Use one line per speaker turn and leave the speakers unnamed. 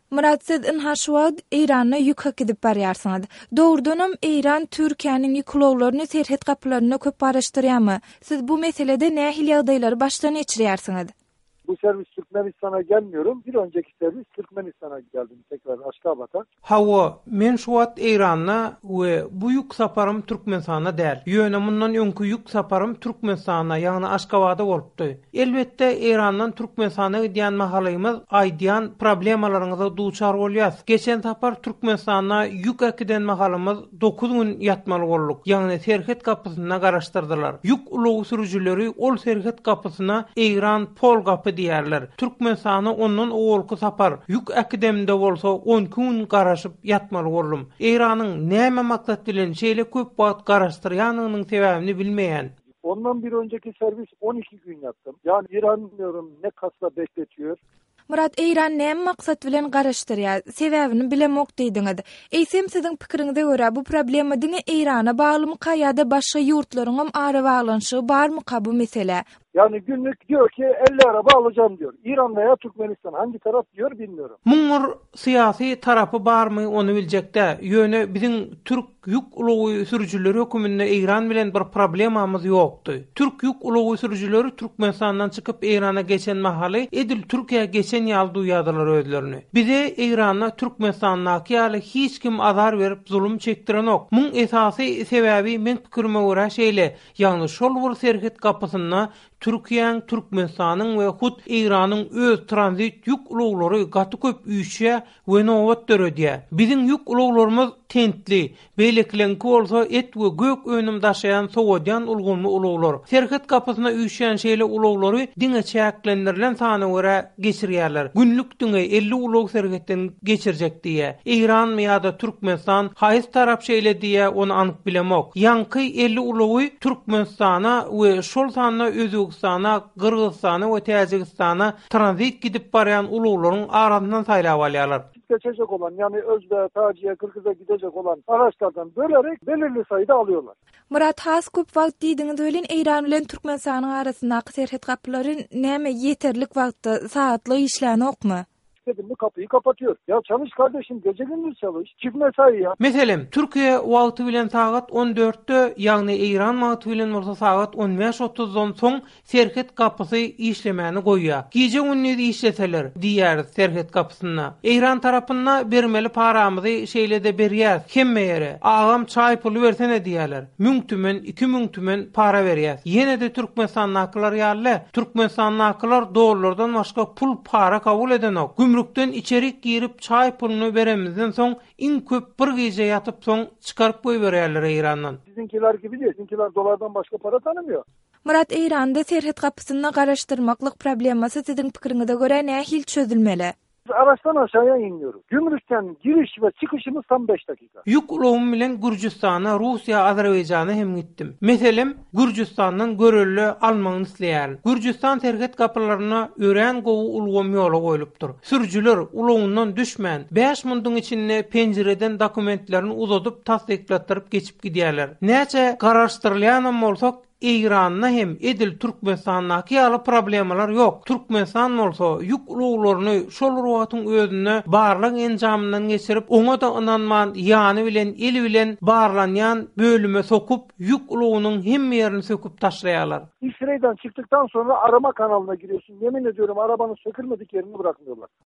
Murat, siz inha şu wagt Eýrana ýük hakydip barýarsyňyz. Dogrudanam Eýran Türkiýanyň ýüklowlaryny serhet gapylaryna köp araşdyrýarmy? Siz bu meselede nähil ýagdaýlary başdan geçirýärsiňiz?
Bu servis Türkmenistan'a gelmiyorum. Bir önceki servis Türkmenistan'a geldim tekrar Aşgabat'a.
Hawa, men şu wagt Eýrana we bu ýük saparym Türkmenistana däl. Ýöne mundan öňkü ýük saparym Türkmenistana, ýagny Aşgabatda bolupdy. Elbetde Eýrandan Türkmenistana gidýän mahalymyz aýdýan problemalaryňyza duçar bolýas. Geçen sapar Türkmenistana ýük akiden mahalymyz 9 gün ýatmaly bolduk. Ýagny serhet gapysyna garaşdyrdylar. Ýük ulow sürüjüleri ol serhet gapysyna Eýran pol gapy diýerler. Türkmenistana ondan owalky sapar ýük akademinde bolsa 10 gün garaşyp ýatmaly boldum. Eýranyň näme maksat bilen şeýle köp wagt garaşdyrýanynyň sebäbini bilmeýän.
Ondan bir önceki servis 12 gün yattım. Yani İranlıyorum ne kasla bekletiyor.
Murat, Eýran näme maksat bilen garaşdyrýar? Sebäbini bilemok diýdiňiz. Eýsem siziň pikiriňize görä bu problema diňe Eýrana baglymy kaýada başga ýurtlaryň ara baglanşy barmy bu mesele?
Yani günlük diyor ki 50 araba alacağım diyor. İran veya Türkmenistan hangi taraf diyor bilmiyorum.
Muňur syýasy tarapy barmy onu biljekde. Ýöne biziň Türk ýük ulowy sürüjüleri höküminde Eýran bilen bir problemamyz ýokdy. Türk ýük ulowy sürüjüleri Türkmenistandan çykyp Eýrana geçen mahaly edil Türkiýe geçen ýaly duýadylar özlerini. Bize Eýrana Türkmenistandaky ýaly hiç kim azar berip zulüm çekdirenok. Muň esasy sebäbi men pikirime görä şeýle, ýagny şol bir serhet gapysyna Türkiýanyň, Türkmenistanyň we hut Eýranyň öz tranzit ýük ulowlary gaty köp üýşe we nowat döredýär. Biziň ýük ulowlarymyz tentli, beýleklenki bolsa et we gök önüm daşaýan sowodyan ulgunly ulowlar. Serhet gapysyna üýşen şeýle ulowlary diňe çäklendirilen sany görä geçirýärler. Günlük diňe 50 ulow serhetden geçirjek diýe. Eýran ýa-da Türkmenistan haýsy tarap şeýle diýe onu anyk bilemok. Ýanky 50 ulowy Türkmenistana we şol sanyna Özbekistana, Kırgızstana we Täjikistana tranzit gidip barýan ulowlaryň arasyndan saýlap alýarlar.
Geçecek olan yani Özbek'e, Taciye, Kırgız'a gidecek olan araçlardan bölerek belirli sayıda alıyorlar.
Murat, has köp wagt diýdiňiz bilen Eýran bilen Türkmenistanyň arasyndaky serhet gapylary näme ýeterlik wagtda saatly işlenokmy?
Dedim kapıyı kapatıyor. Ya çalış kardeşim, gece gündüz çalış. Çift mesai ya.
Meselem, Türkiye wagty bilen saat 14'te, ýagny Eýran wagty bilen bolsa saat 15:30'dan soň serhet gapysy işlemeni goýýar. Gece gündüz işleseler diýär serhet gapysyna. Eýran tarapyna bermeli paramyzy şeýle de berýär. Hemme ýere agam çay puly bersene diýerler. 1000 tümen, 2000 tümen para berýär. Ýene de Türkmenistandakylar ýaly. Türkmenistandakylar dollardan başga pul para kabul edenok. Gümrükden içerik girip çay pulunu beremizden soň in köp bir gece yatıp soň çıkarıp koy berýärler Eýrandan.
Sizinkiler gibi değil. Sizinkiler dolardan başka para tanımıyor.
Murat, Eýranda serhet gapysyny garaşdyrmaklyk problemasy siziň pikiriňize görä nähil çözülmeli?
Araçtan aşağıya iniyoruz. Gümrükten giriş ve çıkışımız tam 5 dakika.
Ýük ulowum bilen Gürjistana, Russiýa, Azerbaýjana hem gitdim. Meselem, Gürjistandan görelli almagyny isleýär. Gürjistan serhet gapylaryna ören gowy ulgam ýola goýulypdyr. Sürüjüler ulowundan düşmän 5 minutiň içinde penjereden dokumentlerini uzatyp tasdiklatdyryp geçip gidýärler. Näçe garaşdyrylýan bolsak Eýranyna hem edil Türkmenistanaky ýaly problemalar ýok. Türkmenistan bolsa ýük ulowlaryny şol ruhatyň özüne barlyk enjamyndan geçirip oňa da inanman ýany bilen eli bilen barlanýan bölüme sokup ýük ulowunyň hem ýerini söküp taşlaýarlar.
İsrail'den çıktıktan sonra arama kanalına giriyorsun. Yemin ediyorum arabanın sökülmedik yerini bırakmıyorlar.